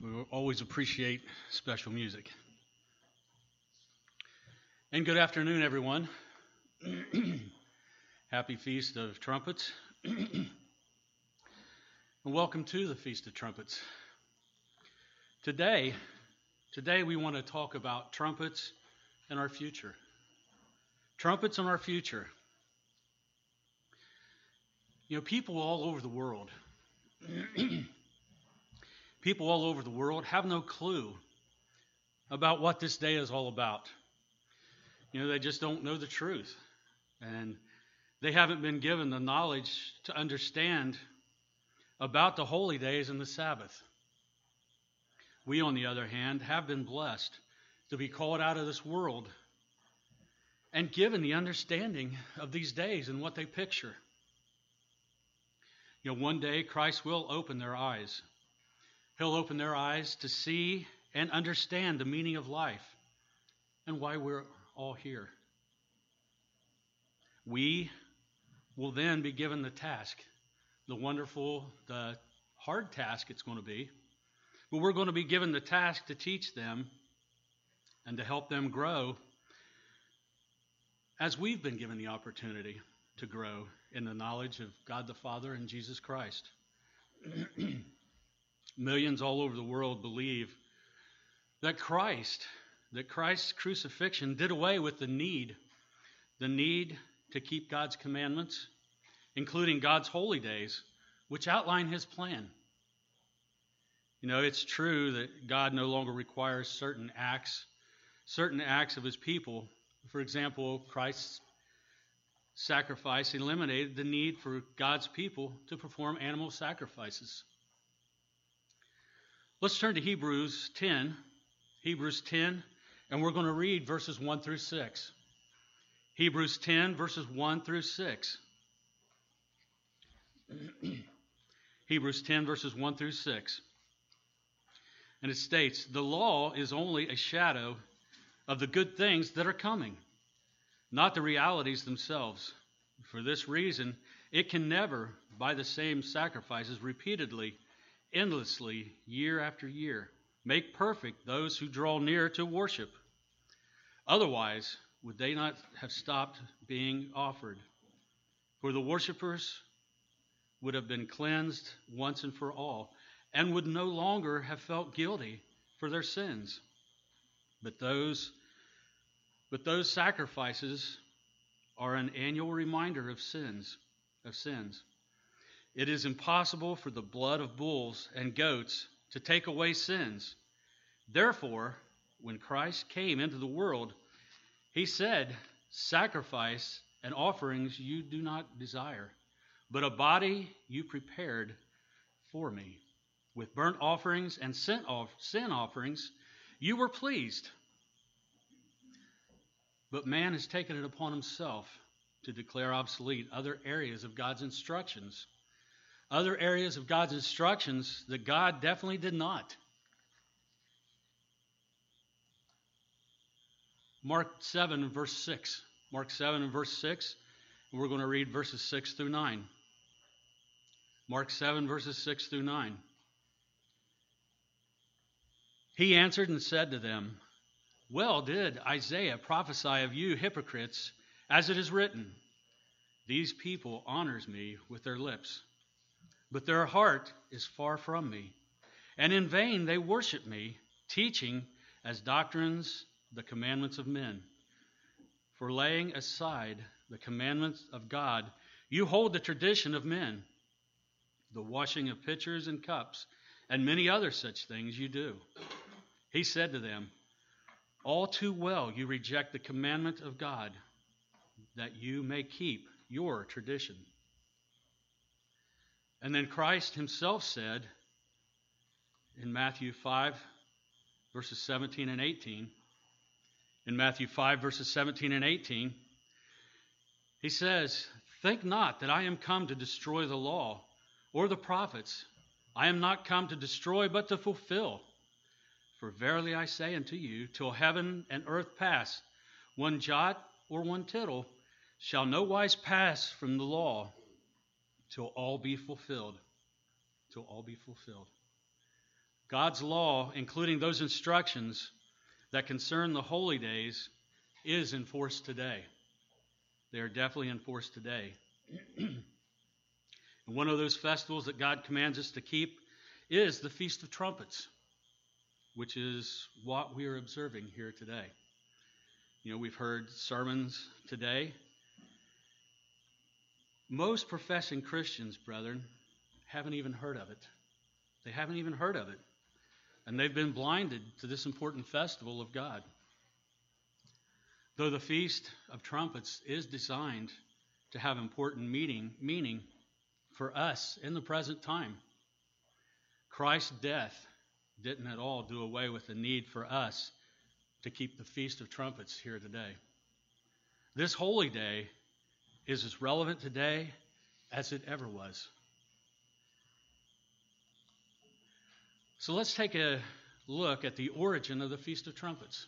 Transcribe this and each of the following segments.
We always appreciate special music. And good afternoon, everyone. Happy Feast of Trumpets. And welcome to the Feast of Trumpets. Today we want to talk about trumpets and our future. Trumpets and our future. You know, people all over the world have no clue about what this day is all about. You know, they just don't know the truth. And they haven't been given the knowledge to understand about the holy days and the Sabbath. We, on the other hand, have been blessed to be called out of this world and given the understanding of these days and what they picture. You know, one day Christ will open their eyes. He'll open their eyes to see and understand the meaning of life and why we're all here. We will then be given the task, the hard task it's going to be, but we're going to be given the task to teach them and to help them grow as we've been given the opportunity to grow in the knowledge of God the Father and Jesus Christ. Millions all over the world believe that Christ's crucifixion did away with the need to keep God's commandments, including God's holy days, which outline His plan. You know, it's true that God no longer requires certain acts of His people. For example, Christ's sacrifice eliminated the need for God's people to perform animal sacrifices. Let's turn to Hebrews 10, and we're going to read verses 1 through 6. Hebrews 10, verses 1 through 6. Hebrews 10, verses 1 through 6. And it states, "The law is only a shadow of the good things that are coming, not the realities themselves. For this reason, it can never, by the same sacrifices repeatedly, endlessly, year after year, make perfect those who draw near to worship. Otherwise, would they not have stopped being offered? For the worshipers would have been cleansed once and for all, and would no longer have felt guilty for their sins. But those sacrifices are an annual reminder of sins. It is impossible for the blood of bulls and goats to take away sins. Therefore, when Christ came into the world, He said, 'Sacrifice and offerings you do not desire, but a body you prepared for me. With burnt offerings and sin offerings you were pleased.' But man has taken it upon himself to declare obsolete other areas of God's instructions. Other areas of God's instructions that God definitely did not. Mark 7 and verse 6. Mark 7 and verse 6. And we're going to read verses 6 through 9. Mark 7 verses 6 through 9. He answered and said to them, 'Well did Isaiah prophesy of you hypocrites, as it is written, These people honors me with their lips, but their heart is far from me. And in vain they worship me, teaching as doctrines the commandments of men. For laying aside the commandments of God, you hold the tradition of men. The washing of pitchers and cups, and many other such things you do.' He said to them, 'All too well you reject the commandment of God, that you may keep your tradition.' And then Christ Himself said in Matthew 5, verses 17 and 18, in Matthew 5, verses 17 and 18, He says, 'Think not that I am come to destroy the law or the prophets. I am not come to destroy, but to fulfill. For verily I say unto you, till heaven and earth pass, one jot or one tittle shall no wise pass from the law till all be fulfilled.'" Till all be fulfilled. God's law, including those instructions that concern the holy days, is in force today. They are definitely in force today. And one of those festivals that God commands us to keep is the Feast of Trumpets, which is what we are observing here today. We've heard sermons today. Most professing Christians, brethren, haven't even heard of it. They haven't even heard of it. And they've been blinded to this important festival of God. Though the Feast of Trumpets is designed to have important meaning for us in the present time, Christ's death didn't at all do away with the need for us to keep the Feast of Trumpets here today. This holy day is as relevant today as it ever was. So let's take a look at the origin of the Feast of Trumpets.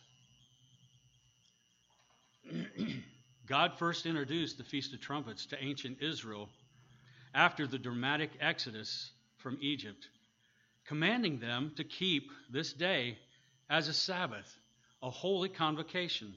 God first introduced the Feast of Trumpets to ancient Israel after the dramatic exodus from Egypt, commanding them to keep this day as a Sabbath, a holy convocation.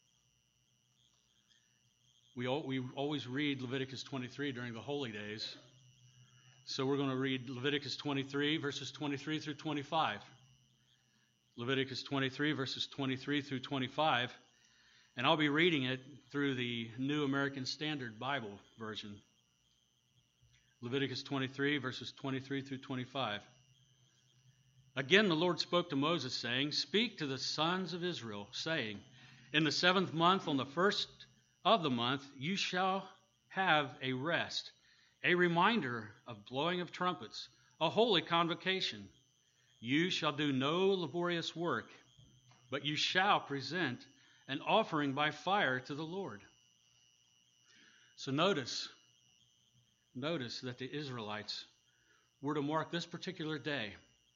We always read Leviticus 23 during the holy days. So we're going to read Leviticus 23, verses 23 through 25. Leviticus 23, verses 23 through 25. And I'll be reading it through the New American Standard Bible version. Leviticus 23, verses 23 through 25. Again, the Lord spoke to Moses, saying, "Speak to the sons of Israel, saying, in the 7th month, on the 1st of the month, you shall have a rest, a reminder of blowing of trumpets, a holy convocation. You shall do no laborious work, but you shall present an offering by fire to the Lord." So notice that the Israelites were to mark this particular day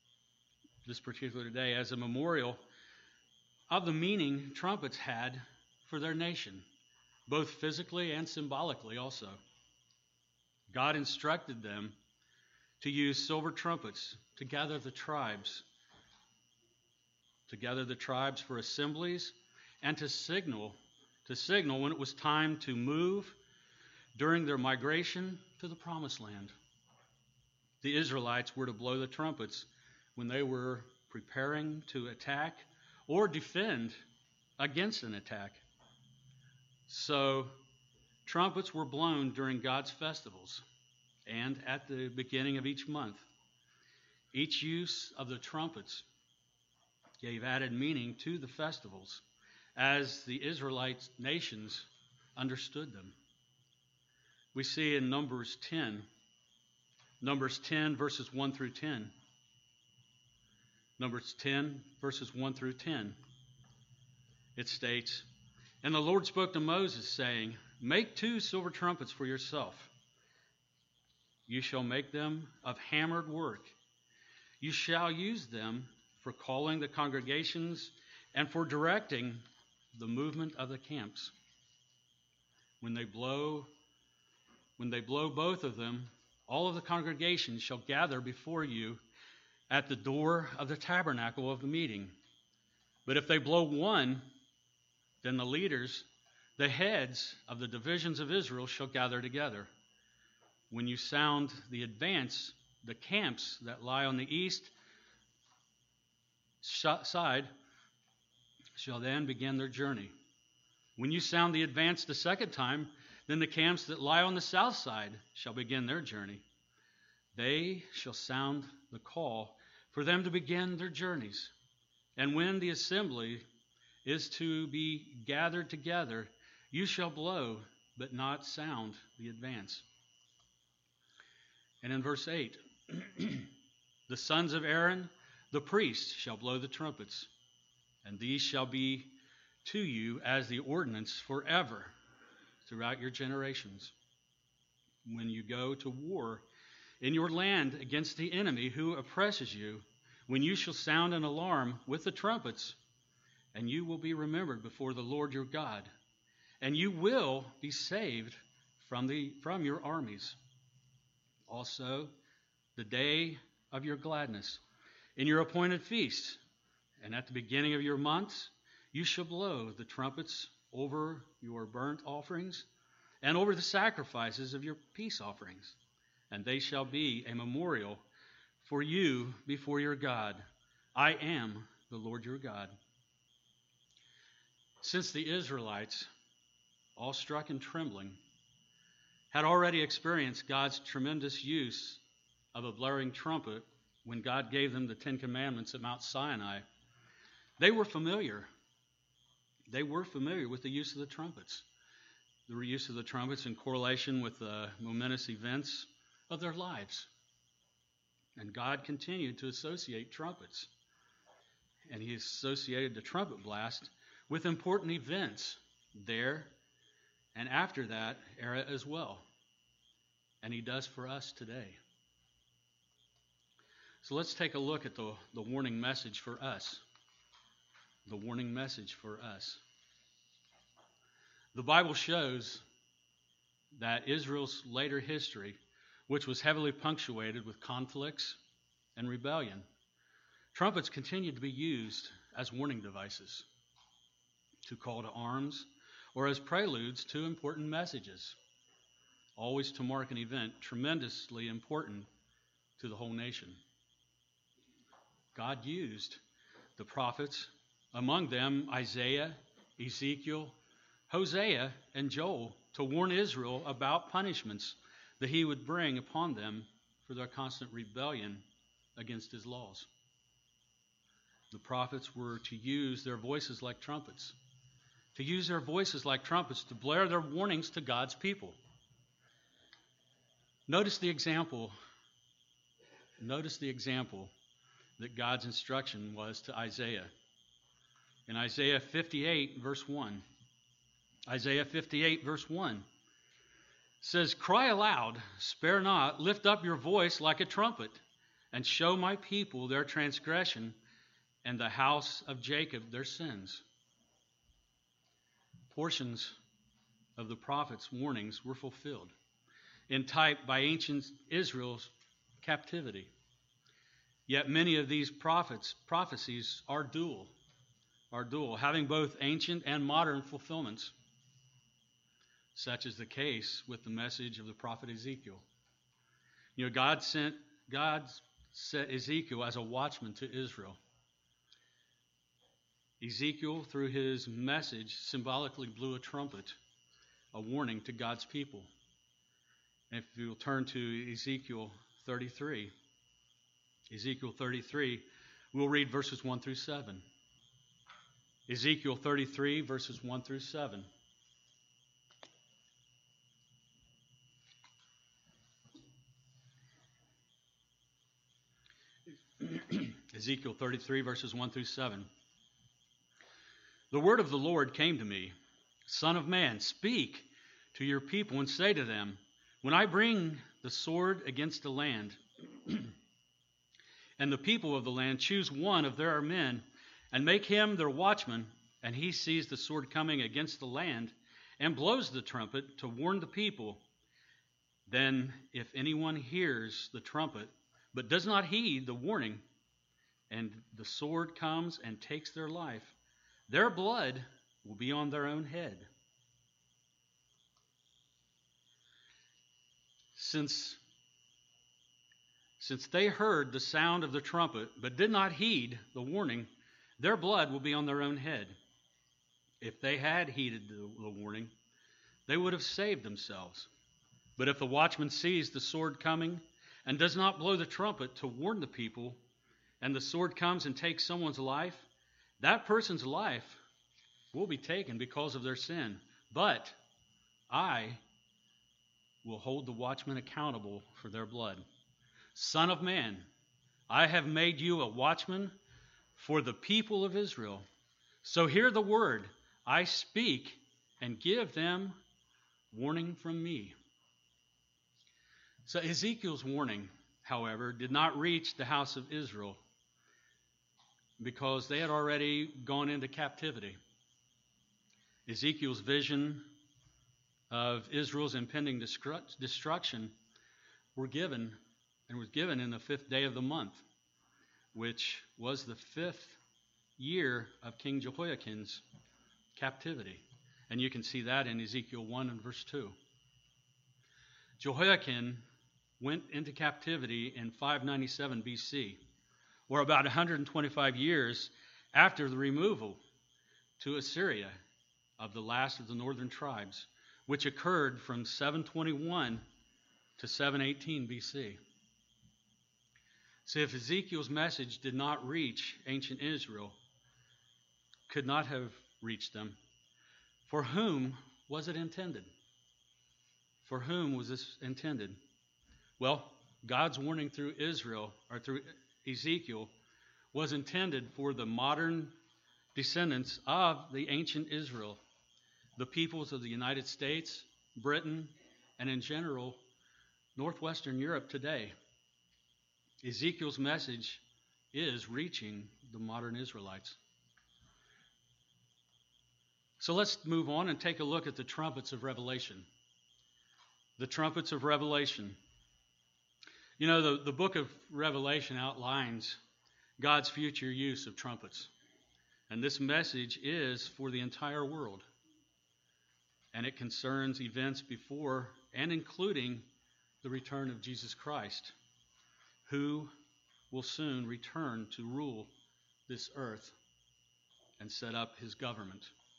as a memorial of the meaning trumpets had for their nation, both physically and symbolically also. God instructed them to use silver trumpets to gather the tribes for assemblies and to signal when it was time to move during their migration to the Promised Land. The Israelites were to blow the trumpets when they were preparing to attack or defend against an attack. So, trumpets were blown during God's festivals and at the beginning of each month. Each use of the trumpets gave added meaning to the festivals as the Israelite nations understood them. We see in Numbers 10, verses 1 through 10. Numbers 10, verses 1 through 10. It states, "And the Lord spoke to Moses, saying, Make 2 silver trumpets for yourself. You shall make them of hammered work. You shall use them for calling the congregations and for directing the movement of the camps. When they blow both of them, all of the congregation shall gather before you at the door of the tabernacle of the meeting. But if they blow one, then the leaders, the heads of the divisions of Israel, shall gather together. When you sound the advance, the camps that lie on the east side shall then begin their journey. When you sound the advance the second time, then the camps that lie on the south side shall begin their journey. They shall sound the call for them to begin their journeys. And when the assembly is to be gathered together, you shall blow, but not sound the advance." And in verse 8, "The sons of Aaron, the priests, shall blow the trumpets, and these shall be to you as the ordinance forever throughout your generations. When you go to war in your land against the enemy who oppresses you, when you shall sound an alarm with the trumpets, and you will be remembered before the Lord your God, and you will be saved from your armies. Also, the day of your gladness In your appointed feasts, and at the beginning of your months, you shall blow the trumpets over your burnt offerings and over the sacrifices of your peace offerings, and they shall be a memorial for you before your God. I am the Lord your God. Since the Israelites, all struck and trembling, had already experienced God's tremendous use of a blaring trumpet when God gave them the Ten Commandments at Mount Sinai, they were familiar. They were familiar with the use of the trumpets. The use of the trumpets in correlation with the momentous events of their lives. And God continued to associate trumpets. And he associated the trumpet blast with important events there and after that era as well. And he does for us today. So let's take a look at the warning message for us. The warning message for us. The Bible shows that Israel's later history, which was heavily punctuated with conflicts and rebellion, trumpets continued to be used as warning devices, to call to arms, or as preludes to important messages, always to mark an event tremendously important to the whole nation. God used the prophets, among them Isaiah, Ezekiel, Hosea, and Joel, to warn Israel about punishments that he would bring upon them for their constant rebellion against his laws. The prophets were to use their voices like trumpets, to blare their warnings to God's people. Notice the example that God's instruction was to Isaiah. In Isaiah 58, verse 1. Isaiah 58, verse 1 says, "Cry aloud, spare not, lift up your voice like a trumpet, and show my people their transgression, and the house of Jacob their sins." Portions of the prophet's warnings were fulfilled, in type by ancient Israel's captivity. Yet many of these prophecies are dual, having both ancient and modern fulfillments. Such is the case with the message of the prophet Ezekiel. God set Ezekiel as a watchman to Israel. Ezekiel, through his message, symbolically blew a trumpet, a warning to God's people. And if you'll turn to Ezekiel 33, we'll read verses 1 through 7. Ezekiel 33, verses 1 through 7. Ezekiel 33, verses 1 through 7. "The word of the Lord came to me, Son of man, speak to your people and say to them, when I bring the sword against the land, and the people of the land choose one of their men, and make him their watchman, and he sees the sword coming against the land, and blows the trumpet to warn the people, then if anyone hears the trumpet, but does not heed the warning, and the sword comes and takes their life, their blood will be on their own head. Since they heard the sound of the trumpet, but did not heed the warning, their blood will be on their own head. If they had heeded the warning, they would have saved themselves. But if the watchman sees the sword coming and does not blow the trumpet to warn the people, and the sword comes and takes someone's life, that person's life will be taken because of their sin. But I will hold the watchman accountable for their blood. Son of man, I have made you a watchman for the people of Israel. So hear the word I speak and give them warning from me." So Ezekiel's warning, however, did not reach the house of Israel because they had already gone into captivity. Ezekiel's vision of Israel's impending destruction was given in the 5th day of the month, which was the 5th year of King Jehoiakim's captivity. And you can see that in Ezekiel 1 and verse 2. Jehoiakim went into captivity in 597 BC, or about 125 years after the removal to Assyria of the last of the northern tribes, which occurred from 721 to 718 BC. So if Ezekiel's message did not reach ancient Israel, could not have reached them, for whom was it intended? For whom was this intended? Well, God's warning through Israel, or through Ezekiel, was intended for the modern descendants of the ancient Israel, the peoples of the United States, Britain, and in general, northwestern Europe today. Ezekiel's message is reaching the modern Israelites. So let's move on and take a look at the trumpets of Revelation. The trumpets of Revelation. You know, the book of Revelation outlines God's future use of trumpets. And this message is for the entire world. And it concerns events before and including the return of Jesus Christ, who will soon return to rule this earth and set up his government.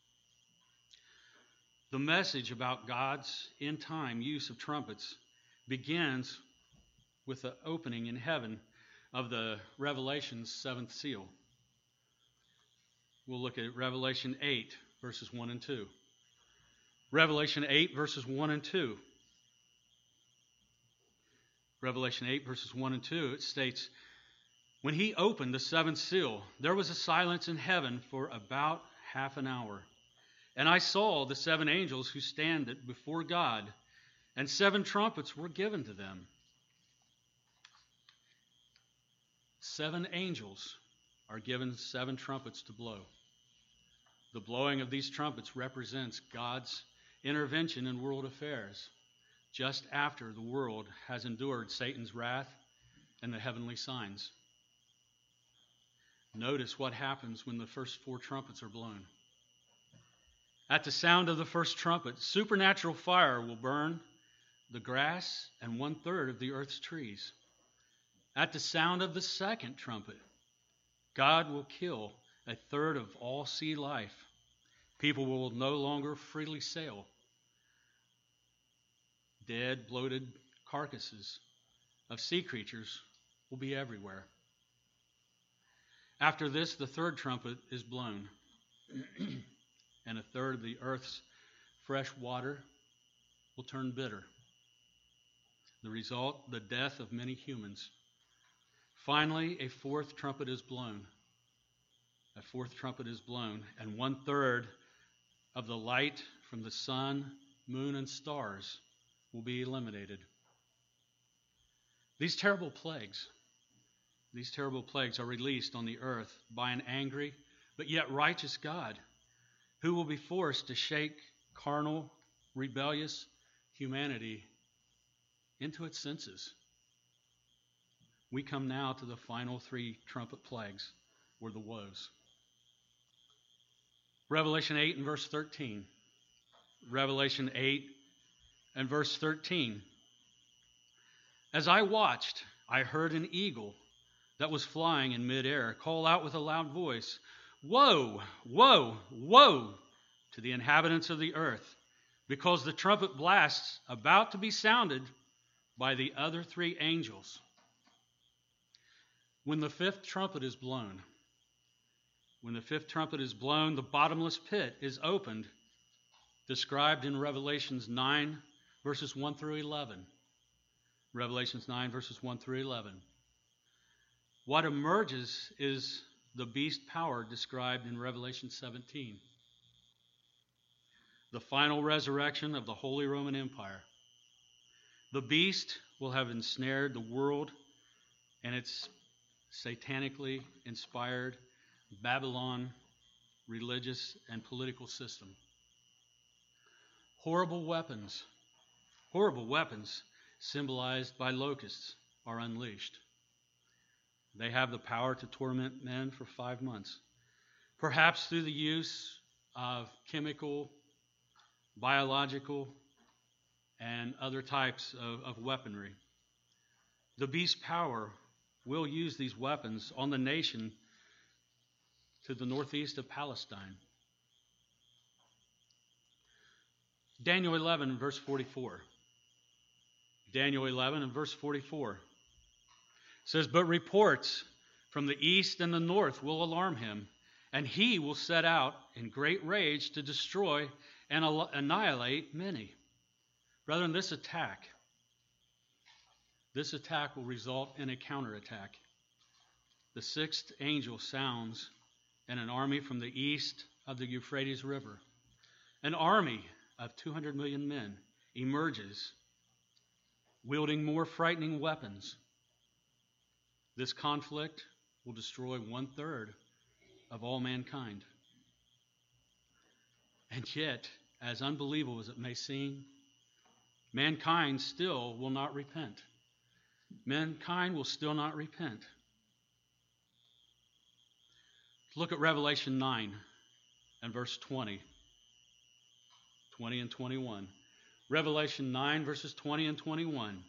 The message about God's end-time use of trumpets begins with the opening in heaven of the Revelation's 7th seal. We'll look at Revelation 8, verses 1 and 2. Revelation 8, verses 1 and 2. Revelation 8, verses 1 and 2, it states, "When he opened the 7th seal, there was a silence in heaven for about half an hour. And I saw the 7 angels who stand before God, and 7 trumpets were given to them." 7 angels are given 7 trumpets to blow. The blowing of these trumpets represents God's intervention in world affairs, just after the world has endured Satan's wrath and the heavenly signs. Notice what happens when the first 4 trumpets are blown. At the sound of the first trumpet, supernatural fire will burn the grass and 1/3 of the earth's trees. At the sound of the second trumpet, God will kill 1/3 of all sea life. People will no longer freely sail. Dead, bloated carcasses of sea creatures will be everywhere. After this, the 3rd trumpet is blown, and 1/3 of the earth's fresh water will turn bitter. The result, the death of many humans. Finally, a 4th trumpet is blown. A 4th trumpet is blown, and 1/3 of the light from the sun, moon, and stars will be eliminated. These terrible plagues are released on the earth by an angry but yet righteous God, who will be forced to shake carnal, rebellious humanity into its senses. We come now to the final 3 trumpet plagues, or the woes. Revelation 8 and verse 13. Revelation 8 and verse 13. "As I watched, I heard an eagle that was flying in midair call out with a loud voice, 'Woe, woe, woe to the inhabitants of the earth, because the trumpet blasts about to be sounded by the other 3 angels.'" When the 5th trumpet is blown, the bottomless pit is opened, described in Revelations 9, verses 1 through 11. Revelations 9, verses 1 through 11. What emerges is the beast power described in Revelation 17. The final resurrection of the Holy Roman Empire. The beast will have ensnared the world and its satanically inspired Babylon religious and political system. Horrible weapons symbolized by locusts are unleashed. They have the power to torment men for 5 months, perhaps through the use of chemical, biological, and other types of weaponry. The beast's power will use these weapons on the nation to the northeast of Palestine. Daniel 11, verse 44. Daniel 11 and verse 44 says, "But reports from the east and the north will alarm him, and he will set out in great rage to destroy and annihilate many." Brethren, this attack will result in a counterattack. The sixth angel sounds, and an army from the east of the Euphrates River, an army of 200 million men, emerges, wielding more frightening weapons. This conflict will destroy 1/3 of all mankind. And yet, as unbelievable as it may seem, mankind still will not repent. Mankind will still not repent. Look at Revelation 9 and verse 20 and 21. Revelation 9, verses 20 and 21.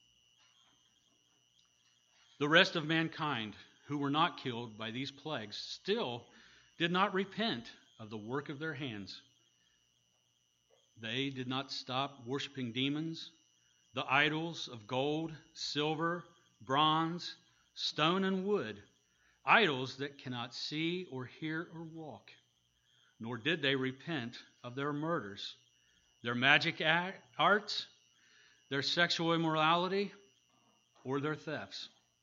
"The rest of mankind who were not killed by these plagues still did not repent of the work of their hands. They did not stop worshiping demons, the idols of gold, silver, bronze, stone, and wood, idols that cannot see or hear or walk. Nor did they repent of their murders, their magic arts, their sexual immorality, or their thefts."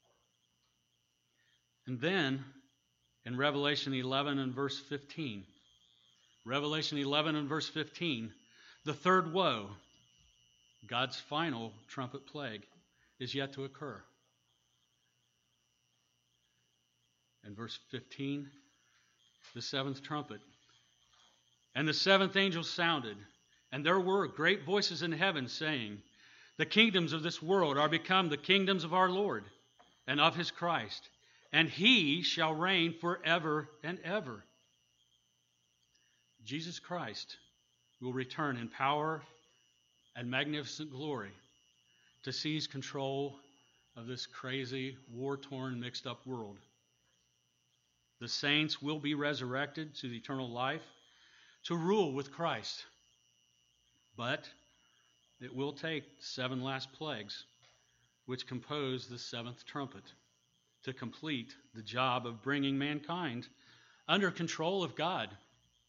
And then, in Revelation 11 and verse 15, Revelation 11 and verse 15, the third woe, God's final trumpet plague, is yet to occur. In verse 15, the seventh trumpet. "And the seventh angel sounded, and there were great voices in heaven saying, 'The kingdoms of this world are become the kingdoms of our Lord and of his Christ, and he shall reign forever and ever.'" Jesus Christ will return in power and magnificent glory to seize control of this crazy, war-torn, mixed-up world. The saints will be resurrected to the eternal life to rule with Christ. But it will take 7 last plagues, which compose the 7th trumpet, to complete the job of bringing mankind under control of God.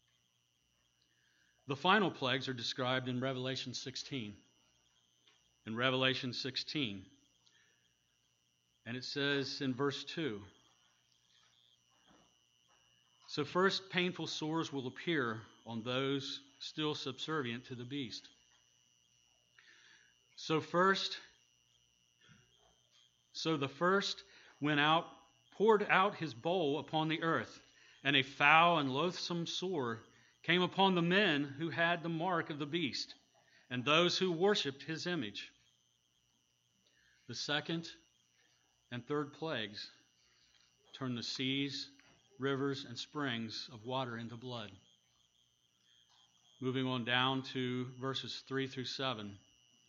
The final plagues are described in Revelation 16. In Revelation 16, and it says in verse 2, "So first painful sores will appear on those still subservient to the beast. So the first went out, poured out his bowl upon the earth, and a foul and loathsome sore came upon the men who had the mark of the beast, and those who worshipped his image." The second and third plagues turn the seas, rivers, and springs of water into blood. Moving on down to verses 3 through 7.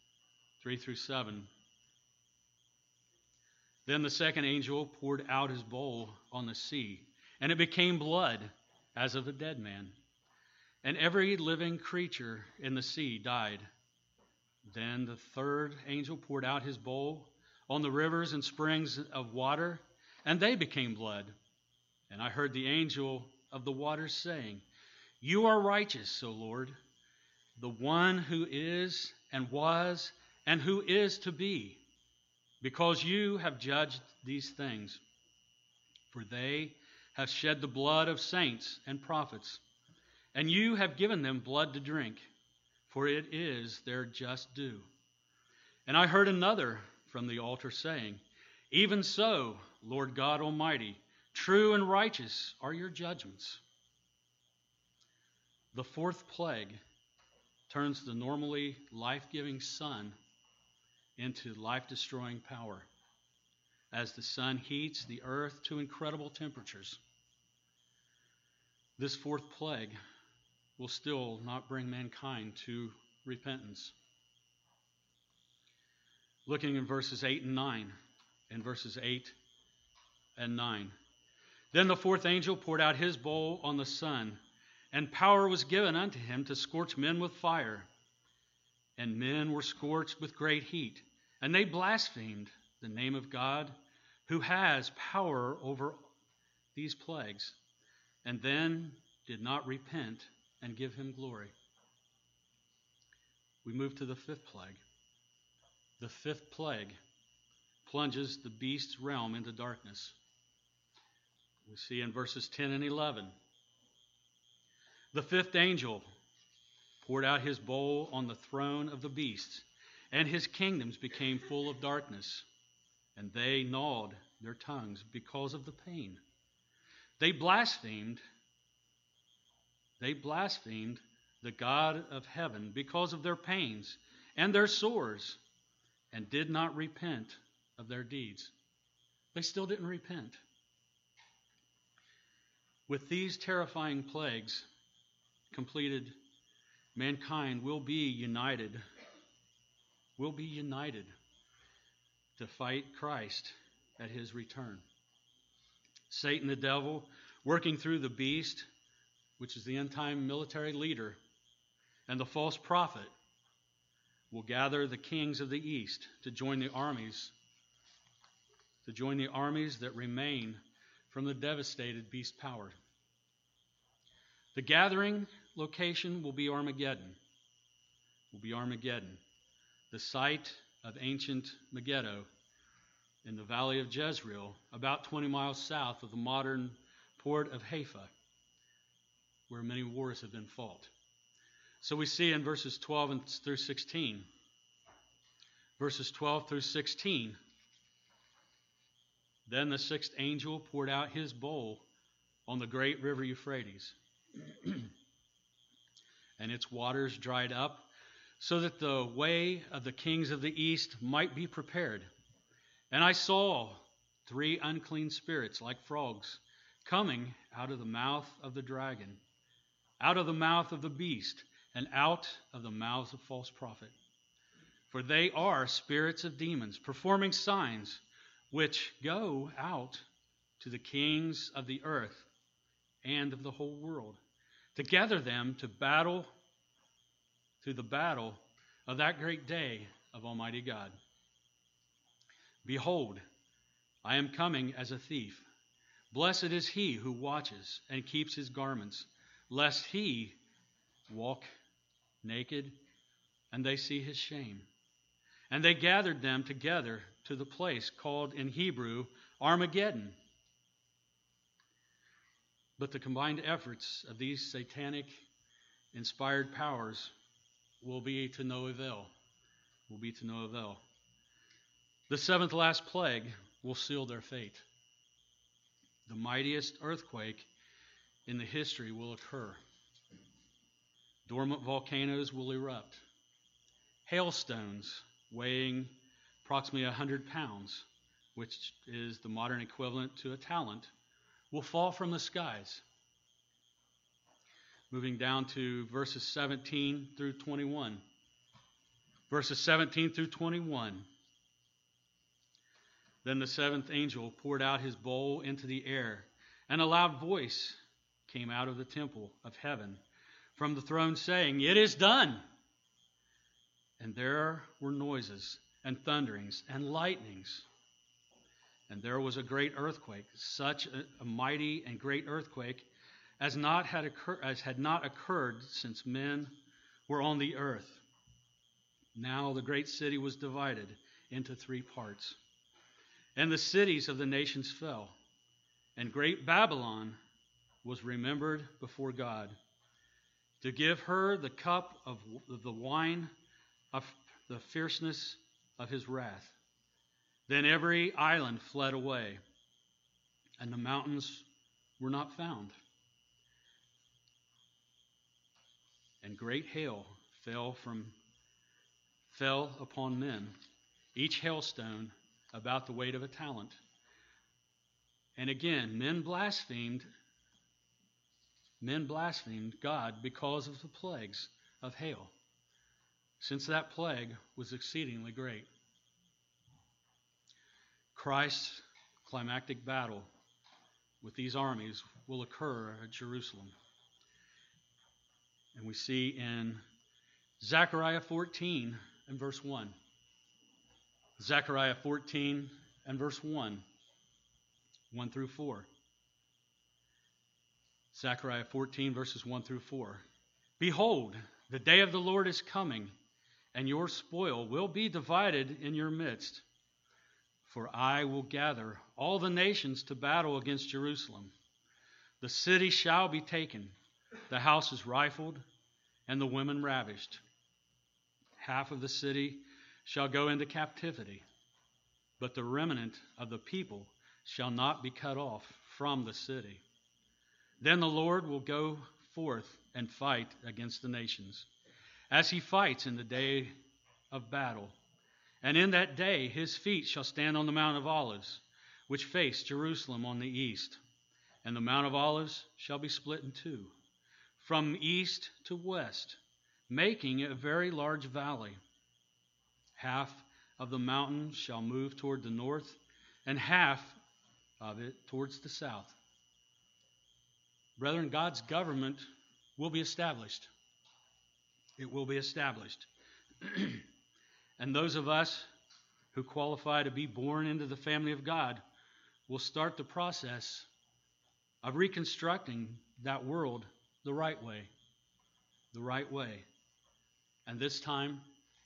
"Then the second angel poured out his bowl on the sea, and it became blood as of a dead man. And every living creature in the sea died. Then the third angel poured out his bowl on the rivers and springs of water, and they became blood. And I heard the angel of the waters saying, 'You are righteous, O Lord, the one who is and was and who is to be, because you have judged these things. For they have shed the blood of saints and prophets, and you have given them blood to drink, for it is their just due.' And I heard another from the altar saying, 'Even so, Lord God Almighty, true and righteous are your judgments.'" The fourth plague turns the normally life-giving sun into life-destroying power. as the sun heats the earth to incredible temperatures. This fourth plague will still not bring mankind to repentance. Looking in verses 8 and 9, in verses 8 and 9. Then the fourth angel poured out his bowl on the sun, and power was given unto him to scorch men with fire. And men were scorched with great heat, and they blasphemed the name of God, who has power over these plagues, and then did not repent and give him glory. We move to the fifth plague. The fifth plague plunges the beast's realm into darkness. We see in verses 10 and 11. The fifth angel poured out his bowl on the throne of the beast, and his kingdoms became full of darkness, and they gnawed their tongues because of the pain. They blasphemed the God of heaven because of their pains and their sores, and did not repent of their deeds. They still didn't repent. With these terrifying plagues completed, mankind will be united to fight Christ at his return. Satan, the devil, working through the beast, which is the end-time military leader, and the false prophet, will gather the kings of the east to join the armies that remain from the devastated beast power. The gathering location will be Armageddon. The site of ancient Megiddo in the valley of Jezreel, about 20 miles south of the modern port of Haifa, where many wars have been fought. So we see in verses 12 through 16. Verses 12 through 16. Then the sixth angel poured out his bowl on the great river Euphrates, and its waters dried up, so that the way of the kings of the east might be prepared. And I saw 3 unclean spirits like frogs coming out of the mouth of the dragon, out of the mouth of the beast, and out of the mouths of false prophet. For they are spirits of demons, performing signs, which go out to the kings of the earth and of the whole world, to gather them to battle, to the battle of that great day of Almighty God. Behold, I am coming as a thief. Blessed is he who watches and keeps his garments, lest he walk naked and they see his shame. And they gathered them together to the place called in Hebrew Armageddon. But the combined efforts of these satanic inspired powers will be to no avail. The seventh last plague will seal their fate. The mightiest earthquake in the history will occur. Dormant volcanoes will erupt. Hailstones weighing approximately 100 pounds, which is the modern equivalent to a talent, will fall from the skies. Moving down to verses 17 through 21. Verses 17 through 21. Then the seventh angel poured out his bowl into the air, and a loud voice came out of the temple of heaven from the throne, saying, "It is done." And there were noises and thunderings and lightnings. And there was a great earthquake, such a mighty and great earthquake as had not occurred since men were on the earth. Now the great city was divided into 3 parts. And the cities of the nations fell. And great Babylon was remembered before God, to give her the cup of the wine of the fierceness of his wrath. Then every island fled away, and the mountains were not found. And great hail fell upon men, each hailstone about the weight of a talent. And again, men blasphemed God because of the plagues of hail, since that plague was exceedingly great. Christ's climactic battle with these armies will occur at Jerusalem. And we see in Zechariah 14 and verse 1. Zechariah 14 and verse 1 through 4. Zechariah 14 verses 1 through 4. Behold, the day of the Lord is coming, and your spoil will be divided in your midst. For I will gather all the nations to battle against Jerusalem. The city shall be taken, the houses rifled, and the women ravished. Half of the city shall go into captivity, but the remnant of the people shall not be cut off from the city. Then the Lord will go forth and fight against the nations, as he fights in the day of battle. And in that day his feet shall stand on the Mount of Olives, which face Jerusalem on the east. And the Mount of Olives shall be split in two, from east to west, making a very large valley. Half of the mountain shall move toward the north, and half of it towards the south. Brethren, God's government will be established. It will be established. And those of us who qualify to be born into the family of God will start the process of reconstructing that world the right way. The right way. And this time,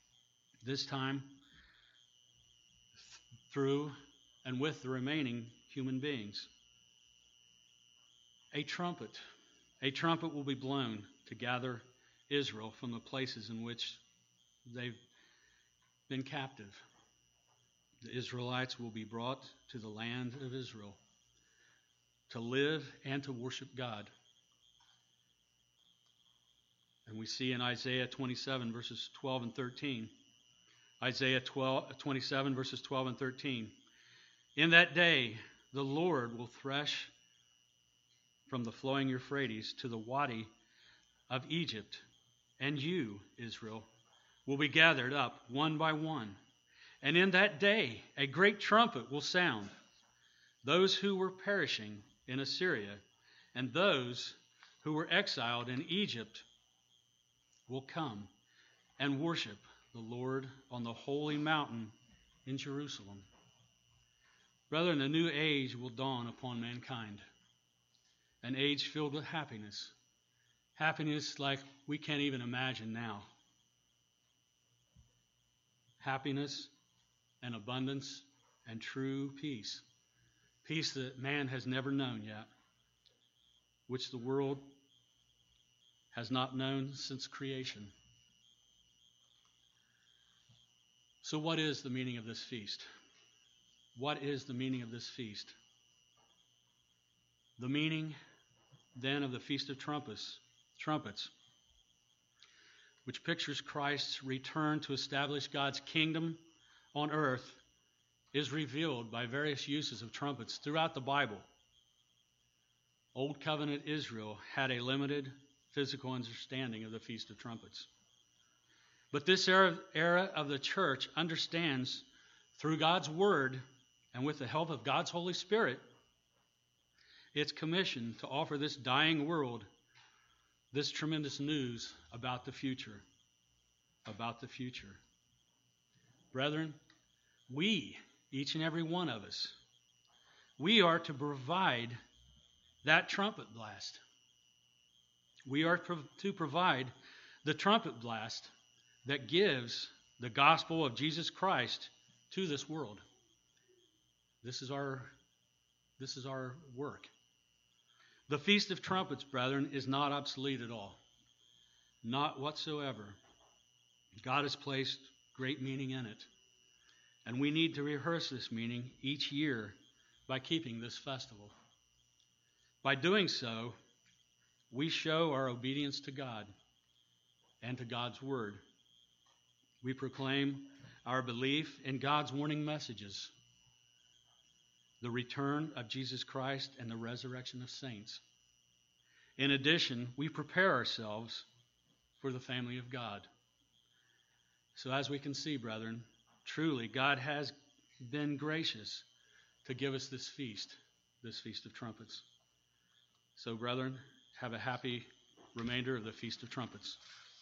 through and with the remaining human beings. A trumpet will be blown to gather Israel from the places in which they've been captive. The Israelites will be brought to the land of Israel to live and to worship God. And we see in Isaiah 27 verses 12 and 13. Isaiah 27 verses 12 and 13. In that day the Lord will thresh from the flowing Euphrates to the Wadi of Egypt, and you, Israel, will be gathered up one by one. And in that day a great trumpet will sound. Those who were perishing in Assyria and those who were exiled in Egypt will come and worship the Lord on the holy mountain in Jerusalem. Brethren, a new age will dawn upon mankind. An age filled with happiness. Happiness like we can't even imagine now. Happiness and abundance and true peace. Peace that man has never known yet, which the world has not known since creation. So what is the meaning of this feast? What is the meaning of this feast? The meaning then of the Feast of Trumpets, which pictures Christ's return to establish God's kingdom on earth, is revealed by various uses of trumpets throughout the Bible. Old Covenant Israel had a limited physical understanding of the Feast of Trumpets. But this era of the church understands through God's Word and with the help of God's Holy Spirit its commission to offer this dying world this tremendous news about the future. About the future. Brethren, we, each and every one of us, we are to provide that trumpet blast. We are to provide the trumpet blast that gives the gospel of Jesus Christ to this world. This is our work. The Feast of Trumpets, brethren, is not obsolete at all. Not whatsoever. God has placed great meaning in it. And we need to rehearse this meaning each year by keeping this festival. By doing so, we show our obedience to God and to God's Word. We proclaim our belief in God's warning messages the return of Jesus Christ, and the resurrection of saints. In addition, we prepare ourselves for the family of God. So as we can see, brethren, truly God has been gracious to give us this Feast of Trumpets. So, brethren, have a happy remainder of the Feast of Trumpets.